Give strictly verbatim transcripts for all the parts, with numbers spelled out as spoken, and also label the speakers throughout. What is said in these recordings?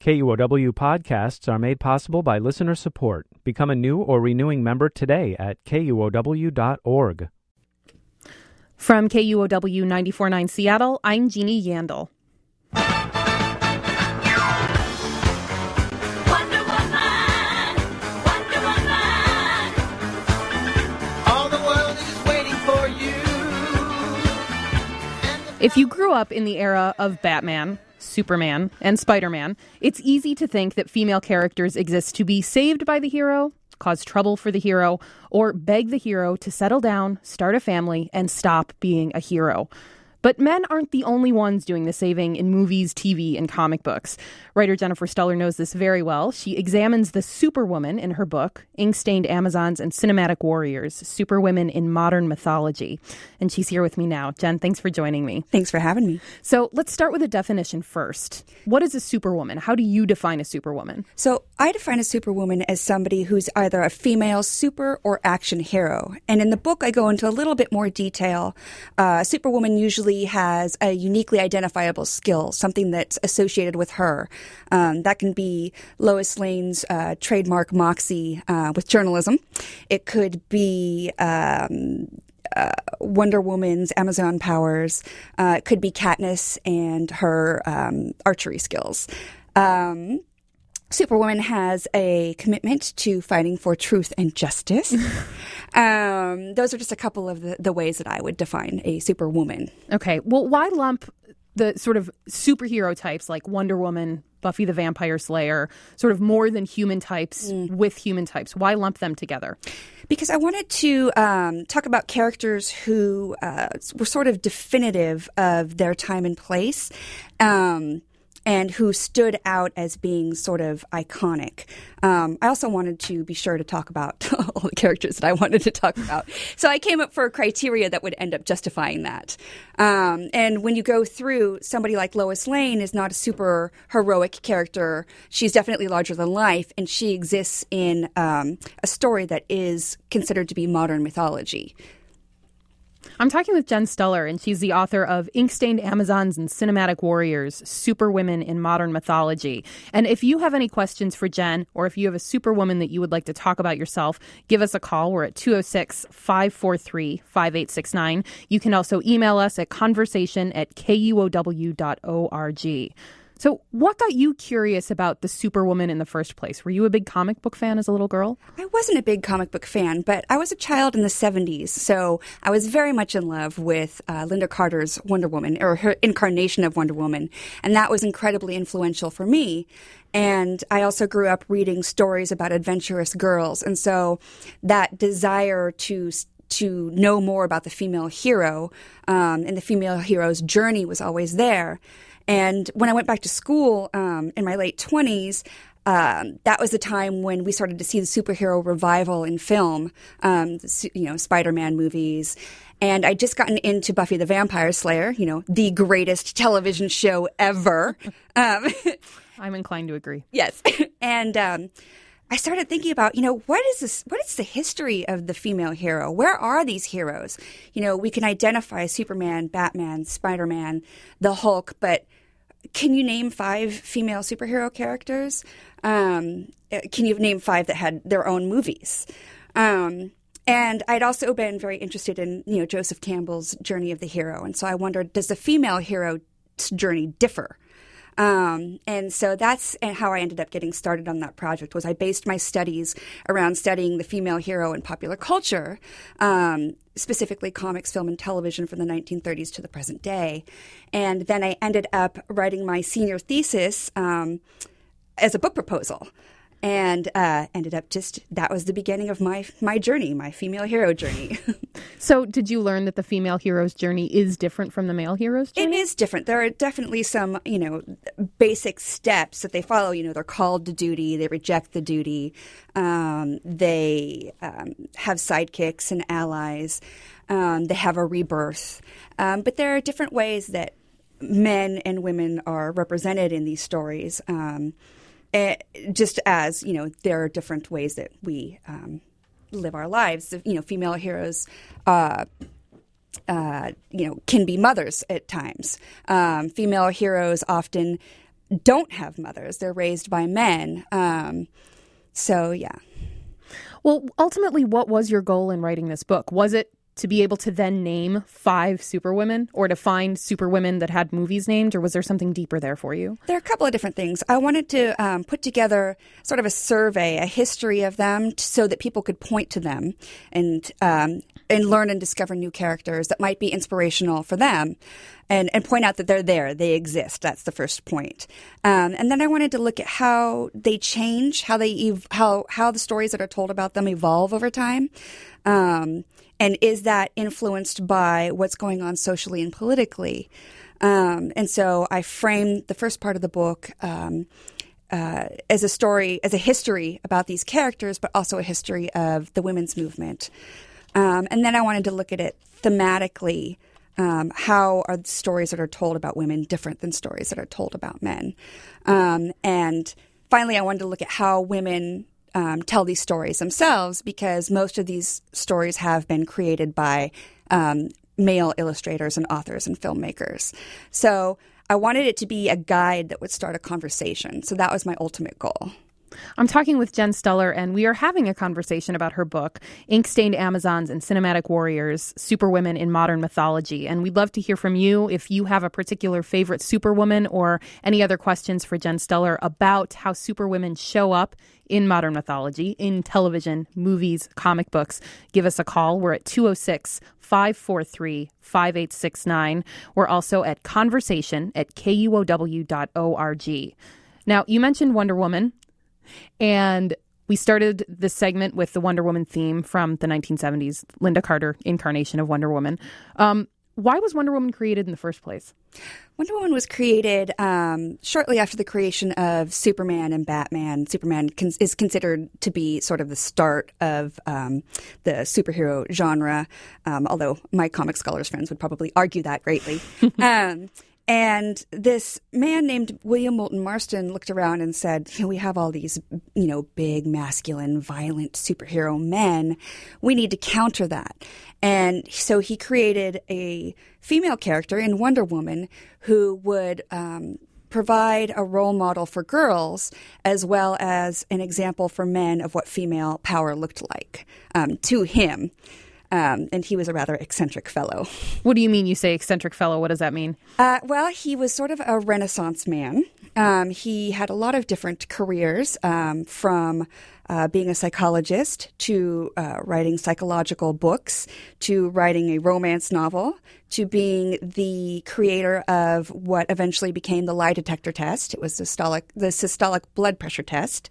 Speaker 1: K U O W podcasts are made possible by listener support. Become a new or renewing member today at K U O W dot org.
Speaker 2: From K U O W ninety-four point nine Seattle, I'm Jeannie Yandel.
Speaker 3: Wonder Woman, Wonder Woman, all the world is waiting for you.
Speaker 2: If you grew up in the era of Batman, Superman, and Spider-Man, it's easy to think that female characters exist to be saved by the hero, cause trouble for the hero, or beg the hero to settle down, start a family, and stop being a hero. But men aren't the only ones doing the saving in movies, T V, and comic books. Writer Jennifer Stuller knows this very well. She examines the Superwoman in her book, Ink-Stained Amazons and Cinematic Warriors, Superwomen in Modern Mythology. And she's here with me now. Jen, thanks for joining me.
Speaker 4: Thanks for having me.
Speaker 2: So let's start with a definition first. What is a superwoman? How do you define a superwoman?
Speaker 4: So I define a superwoman as somebody who's either a female super or action hero. And in the book, I go into a little bit more detail. Uh, a superwoman usually has a uniquely identifiable skill, something that's associated with her. Um, that can be Lois Lane's uh, trademark moxie uh, with journalism. It could be um, uh, Wonder Woman's Amazon powers. Uh, it could be Katniss and her um, archery skills. Um, Superwoman has a commitment to fighting for truth and justice. um, those are just a couple of the, the ways that I would define a superwoman.
Speaker 2: Okay. Well, why lump the sort of superhero types like Wonder Woman, Buffy the Vampire Slayer, sort of more than human types mm. with human types? Why lump them together?
Speaker 4: Because I wanted to um, talk about characters who uh, were sort of definitive of their time and place. Um and who stood out as being sort of iconic. Um, I also wanted to be sure to talk about all the characters that I wanted to talk about. So I came up for a criteria that would end up justifying that. Um, and when you go through, somebody like Lois Lane is not a super heroic character. She's definitely larger than life, and she exists in um, a story that is considered to be modern mythology.
Speaker 2: I'm talking with Jen Stuller, and she's the author of Ink-Stained Amazons and Cinematic Warriors, Superwomen in Modern Mythology. And if you have any questions for Jen, or if you have a superwoman that you would like to talk about yourself, give us a call. We're at two oh six, five four three, five eight six nine. You can also email us at conversation at K U O W dot org. So what got you curious about the Superwoman in the first place? Were you a big comic book fan as a little girl?
Speaker 4: I wasn't a big comic book fan, but I was a child in the seventies, so I was very much in love with uh, Linda Carter's Wonder Woman, or her incarnation of Wonder Woman, and that was incredibly influential for me. And I also grew up reading stories about adventurous girls, and so that desire to to know more about the female hero um, and the female hero's journey was always there. And when I went back to school um, in my late twenties, um, that was the time when we started to see the superhero revival in film, um, you know, Spider-Man movies. And I'd just gotten into Buffy the Vampire Slayer, you know, the greatest television show ever. Um,
Speaker 2: I'm inclined to agree.
Speaker 4: Yes. And um, I started thinking about, you know, what is this? What is the history of the female hero? Where are these heroes? You know, we can identify Superman, Batman, Spider-Man, the Hulk, but can you name five female superhero characters? Um, can you name five that had their own movies? Um, and I'd also been very interested in, you know, Joseph Campbell's journey of the hero. And so I wondered, does the female hero's journey differ? Um, and so that's how I ended up getting started on that project. Was I based my studies around studying the female hero in popular culture, um, specifically comics, film, and television from the nineteen thirties to the present day. And then I ended up writing my senior thesis um, as a book proposal. And uh, ended up just, that was the beginning of my my journey, my female hero journey.
Speaker 2: So did you learn that the female hero's journey is different from the male hero's journey?
Speaker 4: It is different. There are definitely some, you know, basic steps that they follow. You know, they're called to duty. They reject the duty. Um, they um, have sidekicks and allies. Um, they have a rebirth. Um, but there are different ways that men and women are represented in these stories. Um Uh, just as, you know, there are different ways that we um, live our lives. You know, female heroes, uh, uh, you know, can be mothers at times. Um, female heroes often don't have mothers. They're raised by men. Um, so, yeah.
Speaker 2: Well, ultimately, what was your goal in writing this book? Was it to be able to then name five superwomen, or to find superwomen that had movies named, or was there something deeper there for you?
Speaker 4: There are a couple of different things. I wanted to um, put together sort of a survey, a history of them, t- so that people could point to them and um, and learn and discover new characters that might be inspirational for them, and, and point out that they're there, they exist. That's the first point. Um, and then I wanted to look at how they change, how they ev- how how the stories that are told about them evolve over time. Um, And is that influenced by what's going on socially and politically? Um, and so I framed the first part of the book um, uh, as a story, as a history about these characters, but also a history of the women's movement. Um, and then I wanted to look at it thematically. Um, how are the stories that are told about women different than stories that are told about men? Um, and finally, I wanted to look at how women Um, tell these stories themselves, because most of these stories have been created by um, male illustrators and authors and filmmakers. So I wanted it to be a guide that would start a conversation. So that was my ultimate goal.
Speaker 2: I'm talking with Jen Steller, and we are having a conversation about her book, Ink-Stained Amazons and Cinematic Warriors, Superwomen in Modern Mythology. And we'd love to hear from you if you have a particular favorite superwoman or any other questions for Jen Steller about how superwomen show up in modern mythology, in television, movies, comic books. Give us a call. We're at two oh six, five four three, five eight six nine. We're also at conversation at K U O W dot org. Now, you mentioned Wonder Woman, and we started this segment with the Wonder Woman theme from the nineteen seventies, Linda Carter incarnation of Wonder Woman. Um, why was Wonder Woman created in the first place?
Speaker 4: Wonder Woman was created um, shortly after the creation of Superman and Batman. Superman con- is considered to be sort of the start of um, the superhero genre, um, although my comic scholars friends would probably argue that greatly. um, And this man named William Moulton Marston looked around and said, you know, we have all these, you know, big, masculine, violent superhero men. We need to counter that. And so he created a female character in Wonder Woman who would um, provide a role model for girls as well as an example for men of what female power looked like um, to him. Um, and he was a rather eccentric fellow.
Speaker 2: What do you mean you say eccentric fellow? What does that mean?
Speaker 4: Uh, well, he was sort of a Renaissance man. Um, he had a lot of different careers, um, from uh, being a psychologist to uh, writing psychological books to writing a romance novel to being the creator of what eventually became the lie detector test. It was the systolic, the systolic blood pressure test.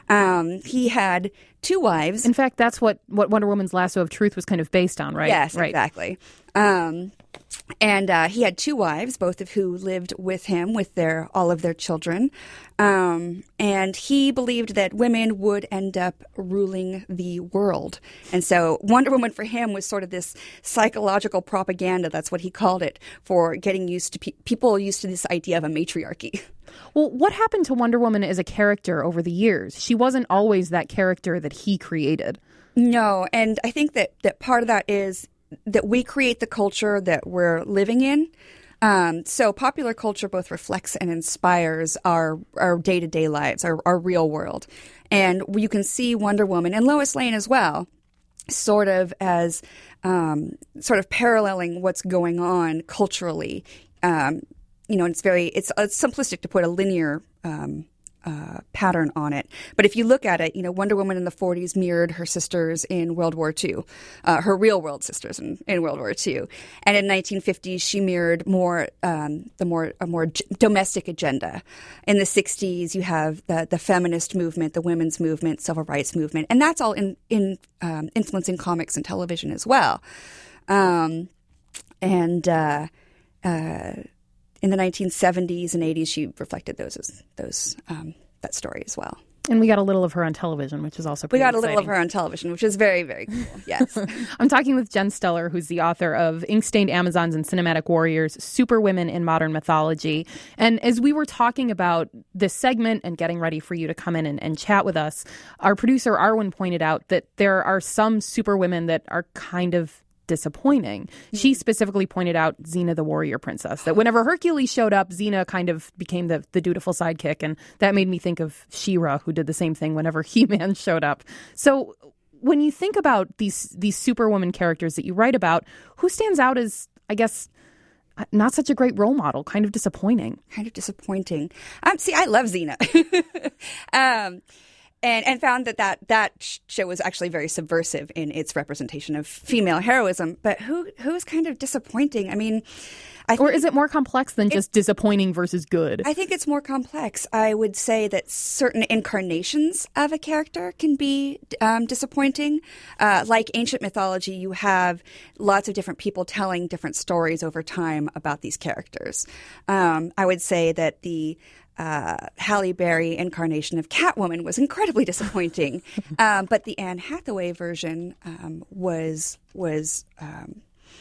Speaker 4: Um, he had two wives.
Speaker 2: In fact, that's what, what Wonder Woman's Lasso of Truth was kind of based on, right?
Speaker 4: Yes,
Speaker 2: right.
Speaker 4: exactly. Um, and uh, he had two wives, both of who lived with him with their all of their children. Um, and he believed that women would end up ruling the world. And so Wonder Woman for him was sort of this psychological propaganda, that's what he called it, for getting used to pe- people used to this idea of a matriarchy.
Speaker 2: Well, what happened to Wonder Woman as a character over the years? She wasn't always that character that he created.
Speaker 4: No, and I think that, that part of that is that we create the culture that we're living in. Um, so popular culture both reflects and inspires our our day-to-day lives, our, our real world. And you can see Wonder Woman and Lois Lane as well, sort of as um, sort of paralleling what's going on culturally. Um, you know, it's very it's, it's simplistic to put a linear um, uh, pattern on it. But if you look at it, you know, Wonder Woman in the forties mirrored her sisters in World War Two, uh, her real world sisters in, in World War Two. And in nineteen fifties, she mirrored more um, the more a more g- domestic agenda. In the sixties, you have the the feminist movement, the women's movement, civil rights movement, and that's all in in um, influencing comics and television as well. Um, and uh, uh, in the nineteen seventies and eighties, she reflected those as, those um, that story as well.
Speaker 2: And we got a little of her on television, which is also pretty
Speaker 4: We got
Speaker 2: exciting.
Speaker 4: a little of her on television, which is very, very cool. Yes.
Speaker 2: I'm talking with Jen Steller, who's the author of Ink-Stained Amazons and Cinematic Warriors, Superwomen in Modern Mythology. And as we were talking about this segment and getting ready for you to come in and, and chat with us, our producer Arwen pointed out that there are some superwomen that are kind of disappointing. She specifically pointed out Xena the warrior princess, that whenever Hercules showed up, Xena kind of became the, the dutiful sidekick. And that made me think of She-Ra, who did the same thing whenever He-Man showed up. So when you think about these these superwoman characters that you write about, who stands out as, I guess, not such a great role model, kind of disappointing?
Speaker 4: Kind of disappointing. Um, see, I love Xena. um And and found that, that that show was actually very subversive in its representation of female heroism. But who who's kind of disappointing? I mean, I
Speaker 2: or is it more complex than just disappointing versus good?
Speaker 4: I think it's more complex. I would say that certain incarnations of a character can be um, disappointing. Uh, like ancient mythology, you have lots of different people telling different stories over time about these characters. Um, I would say that the Uh, Halle Berry incarnation of Catwoman was incredibly disappointing, um, but the Anne Hathaway version um, was was um,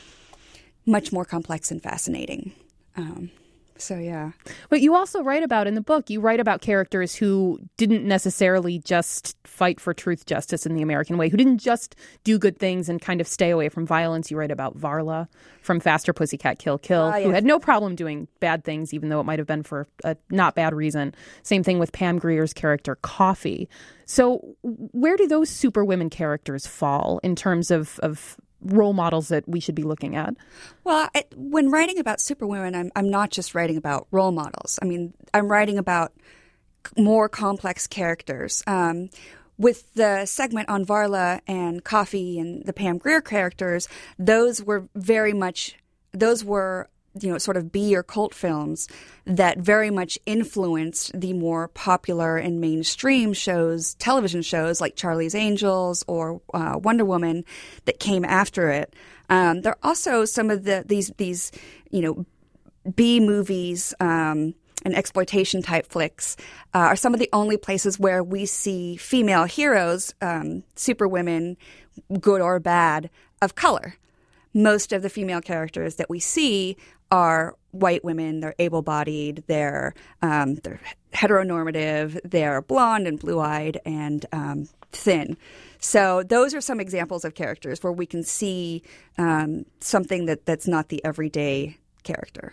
Speaker 4: much more complex and fascinating. Um, so yeah.
Speaker 2: But you also write about in the book, you write about characters who didn't necessarily just fight for truth, justice in the American way, who didn't just do good things and kind of stay away from violence. You write about Varla from Faster Pussycat Kill Kill, uh, yes. who had no problem doing bad things, even though it might have been for a not bad reason. Same thing with Pam Grier's character, Coffee. So where do those superwomen characters fall in terms of, of role models that we should be looking at?
Speaker 4: Well, I, when writing about superwomen, I'm, I'm not just writing about role models. I mean, I'm writing about more complex characters. Um, with the segment on Varla and Coffee and the Pam Grier characters, those were very much, those were, you know, sort of B or cult films that very much influenced the more popular and mainstream shows, television shows like Charlie's Angels or uh, Wonder Woman that came after it. Um, there are also some of the these these you know B movies um, and exploitation type flicks uh, are some of the only places where we see female heroes, um, superwomen, good or bad, of color. Most of the female characters that we see are white women. They're able-bodied. They're um, they're heteronormative. They're blonde and blue-eyed and um, thin. So those are some examples of characters where we can see um, something that, that's not the everyday character.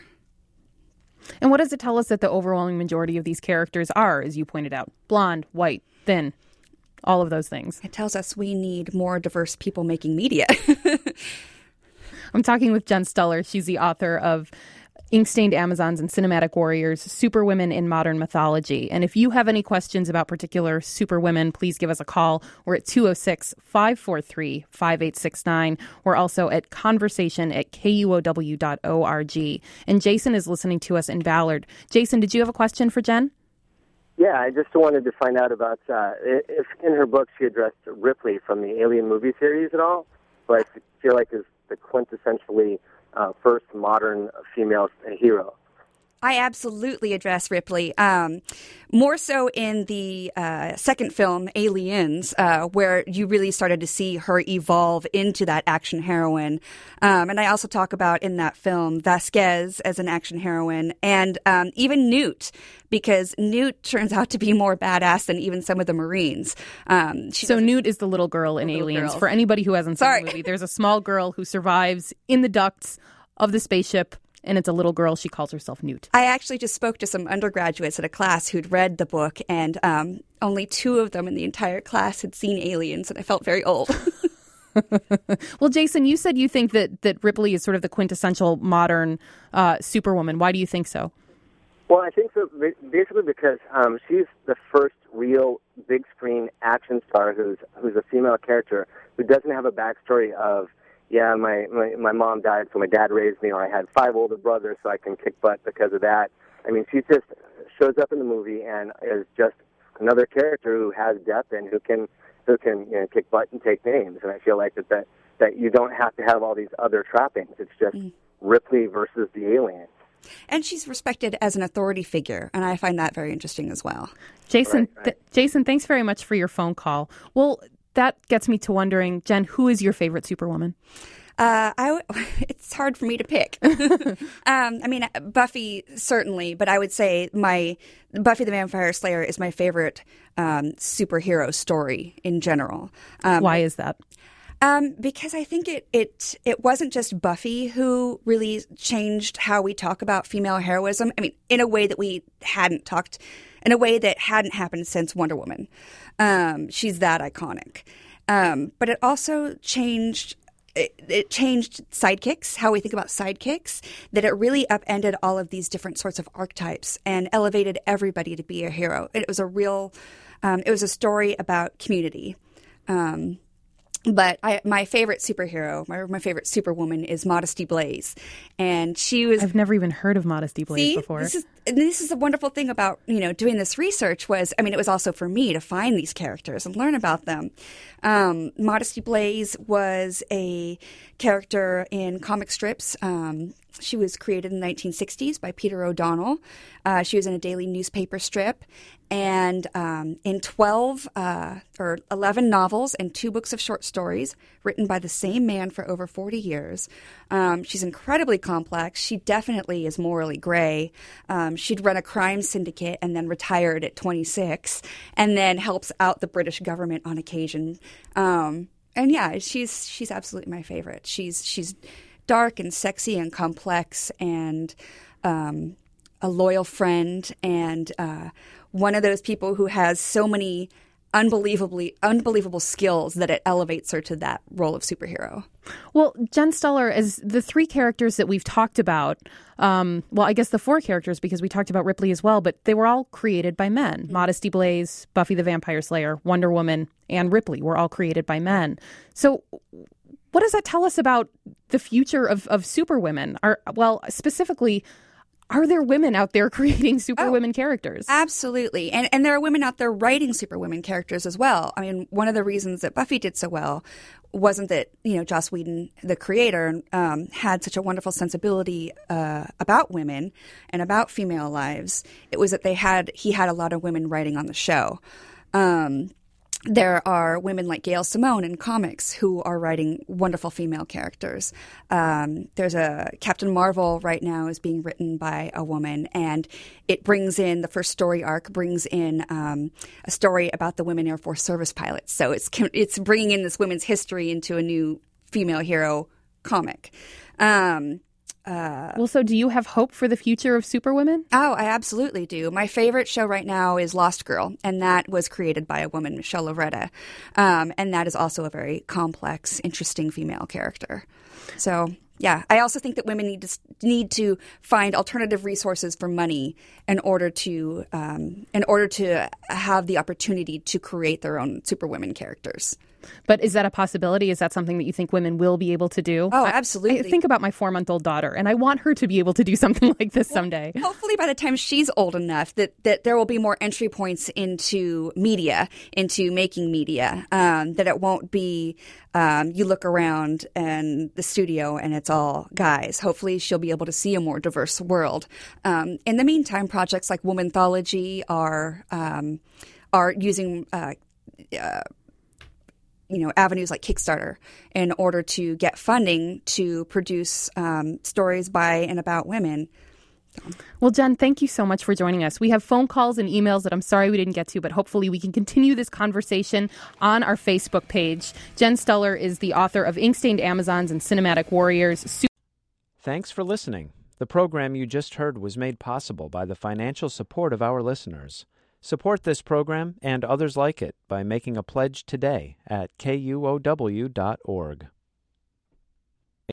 Speaker 2: And what does it tell us that the overwhelming majority of these characters are, as you pointed out? Blonde, white, thin, all of those things.
Speaker 4: It tells us we need more diverse people making media.
Speaker 2: I'm talking with Jen Stuller. She's the author of Ink-Stained Amazons and Cinematic Warriors, Superwomen in Modern Mythology. And if you have any questions about particular superwomen, please give us a call. We're at two oh six, five four three, five eight six nine. We're also at conversation at K U O W dot org. And Jason is listening to us in Ballard. Jason, did you have a question for Jen?
Speaker 5: Yeah, I just wanted to find out about uh, if in her book she addressed Ripley from the Alien movie series at all, but I feel like is the quintessentially uh, first modern female hero.
Speaker 4: I absolutely address Ripley, um, more so in the uh, second film, Aliens, uh, where you really started to see her evolve into that action heroine. Um, and I also talk about in that film Vasquez as an action heroine and um, even Newt, because Newt turns out to be more badass than even some of the Marines. Um,
Speaker 2: so Newt is the little girl in little Aliens. Girl. For anybody who hasn't seen
Speaker 4: Sorry.
Speaker 2: the movie, there's a small girl who survives in the ducts of the spaceship. And it's a little girl. She calls herself Newt.
Speaker 4: I actually just spoke to some undergraduates at a class who'd read the book, and um, only two of them in the entire class had seen Aliens, and I felt very old.
Speaker 2: Well, Jason, you said you think that, that Ripley is sort of the quintessential modern uh, superwoman. Why do you think so?
Speaker 5: Well, I think so basically because um, she's the first real big screen action star who's who's a female character who doesn't have a backstory of, yeah, my, my, my mom died, so my dad raised me, or I had five older brothers, so I can kick butt because of that. I mean, she just shows up in the movie and is just another character who has depth and who can who can you know, kick butt and take names. And I feel like that, that, that you don't have to have all these other trappings. It's just mm. Ripley versus the alien.
Speaker 4: And she's respected as an authority figure, and I find that very interesting as well.
Speaker 2: Jason,
Speaker 5: right, right.
Speaker 2: Th- Jason, thanks very much for your phone call. Well, that gets me to wondering, Jen, who is your favorite superwoman?
Speaker 4: Uh, I w- it's hard for me to pick. um, I mean, Buffy certainly, but I would say my Buffy the Vampire Slayer is my favorite um, superhero story in general. Um,
Speaker 2: Why is that?
Speaker 4: Um, because I think it, it it wasn't just Buffy who really changed how we talk about female heroism. I mean, in a way that we hadn't talked, in a way that hadn't happened since Wonder Woman. Um, she's that iconic. Um, but it also changed. It, it changed sidekicks, how we think about sidekicks. That it really upended all of these different sorts of archetypes and elevated everybody to be a hero. It was a real. Um, it was a story about community. Um, But I, my favorite superhero, my, my favorite superwoman is Modesty Blaze. And she was...
Speaker 2: I've never even heard of Modesty Blaze
Speaker 4: see,
Speaker 2: before.
Speaker 4: This is, and this is a wonderful thing about, you know, doing this research was, I mean, it was also for me to find these characters and learn about them. Um, Modesty Blaze was a character in comic strips. Um, she was created in the nineteen sixties by Peter O'Donnell. Uh, she was in a daily newspaper strip. And um, in twelve uh, or eleven novels and two books of short stories written by the same man for over forty years. Um, she's incredibly complex. She definitely is morally gray. Um, she'd run a crime syndicate and then retired at twenty-six and then helps out the British government on occasion. Um, and yeah, she's she's absolutely my favorite. She's she's dark and sexy and complex and um, a loyal friend and uh, one of those people who has so many unbelievably unbelievable skills that it elevates her to that role of superhero.
Speaker 2: Well, Jen Stoller, as the three characters that we've talked about, um, well, I guess the four characters because we talked about Ripley as well, but they were all created by men. Mm-hmm. Modesty Blaze, Buffy the Vampire Slayer, Wonder Woman, and Ripley were all created by men. So what does that tell us about the future of, of superwomen? Are, well, specifically, are there women out there creating superwomen oh, characters?
Speaker 4: Absolutely. And and there are women out there writing superwomen characters as well. I mean, one of the reasons that Buffy did so well wasn't that, you know, Joss Whedon, the creator, um, had such a wonderful sensibility uh, about women and about female lives. It was that they had he had a lot of women writing on the show. Um There are women like Gail Simone in comics who are writing wonderful female characters. Um, there's a Captain Marvel right now is being written by a woman, and it brings in the first story arc brings in um, a story about the women Air Force service pilots. So it's it's bringing in this women's history into a new female hero comic. Um, Uh,
Speaker 2: well, so do you have hope for the future of superwomen?
Speaker 4: Oh, I absolutely do. My favorite show right now is Lost Girl, and that was created by a woman, Michelle Lovretta. Um, and that is also a very complex, interesting female character. So, yeah, I also think that women need to need to find alternative resources for money in order to um, in order to have the opportunity to create their own superwomen characters.
Speaker 2: But is that a possibility? Is that something that you think women will be able to do?
Speaker 4: Oh, absolutely.
Speaker 2: I, I think about my four-month-old daughter, and I want her to be able to do something like this
Speaker 4: well,
Speaker 2: someday.
Speaker 4: Hopefully by the time she's old enough that, that there will be more entry points into media, into making media, um, that it won't be um, you look around and the studio and it's all guys. Hopefully she'll be able to see a more diverse world. Um, in the meantime, projects like Womanthology are, um, are using uh, uh you know, avenues like Kickstarter in order to get funding to produce um, stories by and about women.
Speaker 2: Well, Jen, thank you so much for joining us. We have phone calls and emails that I'm sorry we didn't get to, but hopefully we can continue this conversation on our Facebook page. Jen Stoller is the author of Ink-Stained Amazons and Cinematic Warriors.
Speaker 1: Thanks for listening. The program you just heard was made possible by the financial support of our listeners. Support this program and others like it by making a pledge today at K U O W dot org.